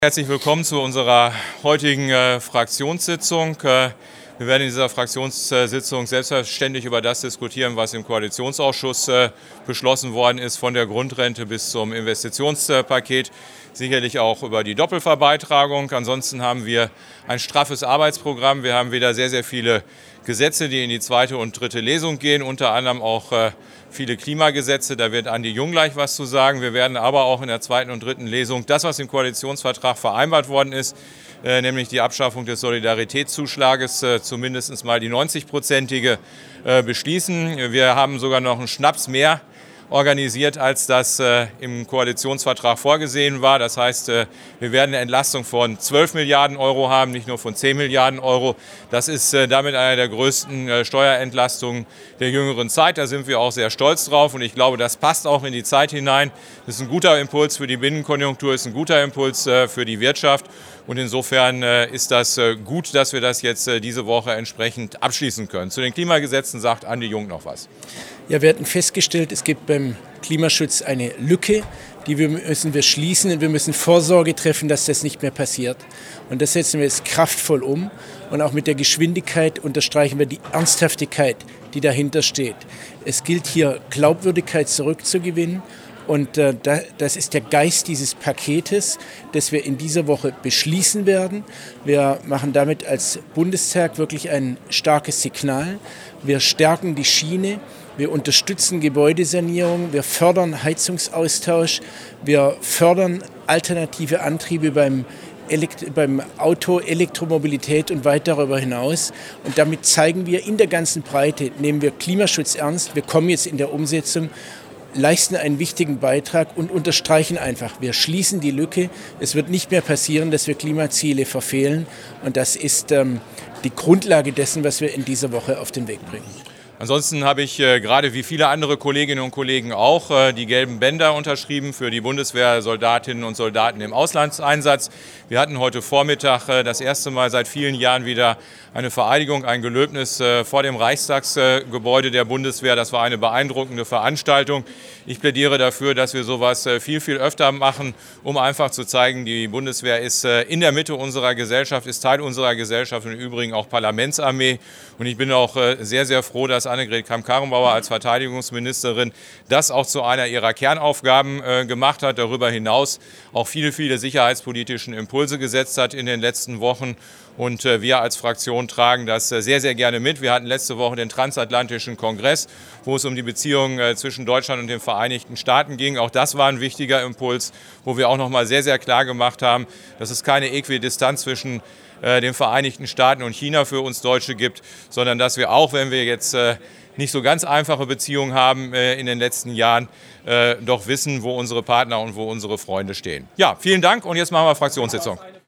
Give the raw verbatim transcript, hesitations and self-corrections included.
Herzlich willkommen zu unserer heutigen äh, Fraktionssitzung. Äh, wir werden in dieser Fraktionssitzung selbstverständlich über das diskutieren, was im Koalitionsausschuss äh, beschlossen worden ist, von der Grundrente bis zum Investitionspaket, sicherlich auch über die Doppelverbeitragung. Ansonsten haben wir ein straffes Arbeitsprogramm. Wir haben wieder sehr, sehr viele Gesetze, die in die zweite und dritte Lesung gehen, unter anderem auch äh, viele Klimagesetze. Da wird Andi Jung gleich was zu sagen. Wir werden aber auch in der zweiten und dritten Lesung das, was im Koalitionsvertrag vereinbart worden ist, äh, nämlich die Abschaffung des Solidaritätszuschlages, äh, zumindest mal die neunzig-prozentige, äh, beschließen. Wir haben sogar noch einen Schnaps mehr organisiert, als das äh, im Koalitionsvertrag vorgesehen war. Das heißt, äh, wir werden eine Entlastung von zwölf Milliarden Euro haben, nicht nur von zehn Milliarden Euro. Das ist äh, damit eine der größten äh, Steuerentlastungen der jüngeren Zeit. Da sind wir auch sehr stolz drauf und ich glaube, das passt auch in die Zeit hinein. Das ist ein guter Impuls für die Binnenkonjunktur, ist ein guter Impuls äh, für die Wirtschaft. Und insofern äh, ist das äh, gut, dass wir das jetzt äh, diese Woche entsprechend abschließen können. Zu den Klimagesetzen sagt Andi Jung noch was. Ja, wir hatten festgestellt, es gibt beim Klimaschutz eine Lücke, die wir müssen wir schließen und wir müssen Vorsorge treffen, dass das nicht mehr passiert. Und das setzen wir jetzt kraftvoll um und auch mit der Geschwindigkeit unterstreichen wir die Ernsthaftigkeit, die dahinter steht. Es gilt hier Glaubwürdigkeit zurückzugewinnen. Und äh, das ist der Geist dieses Paketes, das wir in dieser Woche beschließen werden. Wir machen damit als Bundestag wirklich ein starkes Signal. Wir stärken die Schiene, wir unterstützen Gebäudesanierung, wir fördern Heizungsaustausch, wir fördern alternative Antriebe beim Elekt- beim Auto, Elektromobilität und weit darüber hinaus. Und damit zeigen wir in der ganzen Breite, nehmen wir Klimaschutz ernst, wir kommen jetzt in der Umsetzung, leisten einen wichtigen Beitrag und unterstreichen einfach, wir schließen die Lücke. Es wird nicht mehr passieren, dass wir Klimaziele verfehlen. Und das ist ähm, die Grundlage dessen, was wir in dieser Woche auf den Weg bringen. Ansonsten habe ich äh, gerade wie viele andere Kolleginnen und Kollegen auch äh, die gelben Bänder unterschrieben für die Bundeswehrsoldatinnen und Soldaten im Auslandseinsatz. Wir hatten heute Vormittag äh, das erste Mal seit vielen Jahren wieder eine Vereidigung, ein Gelöbnis äh, vor dem Reichstagsgebäude äh, der Bundeswehr. Das war eine beeindruckende Veranstaltung. Ich plädiere dafür, dass wir sowas äh, viel, viel öfter machen, um einfach zu zeigen, die Bundeswehr ist äh, in der Mitte unserer Gesellschaft, ist Teil unserer Gesellschaft und im Übrigen auch Parlamentsarmee. Und ich bin auch äh, sehr, sehr froh, dass Annegret Kramp-Karrenbauer als Verteidigungsministerin das auch zu einer ihrer Kernaufgaben äh, gemacht hat, darüber hinaus auch viele, viele sicherheitspolitischen Impulse gesetzt hat in den letzten Wochen. Und äh, wir als Fraktion tragen das äh, sehr, sehr gerne mit. Wir hatten letzte Woche den Transatlantischen Kongress, wo es um die Beziehungen äh, zwischen Deutschland und den Vereinigten Staaten ging. Auch das war ein wichtiger Impuls, wo wir auch noch mal sehr, sehr klar gemacht haben, dass es keine Äquidistanz zwischen den Vereinigten Staaten und China für uns Deutsche gibt, sondern dass wir auch, wenn wir jetzt äh, nicht so ganz einfache Beziehungen haben äh, in den letzten Jahren, äh, doch wissen, wo unsere Partner und wo unsere Freunde stehen. Ja, vielen Dank und jetzt machen wir Fraktionssitzung.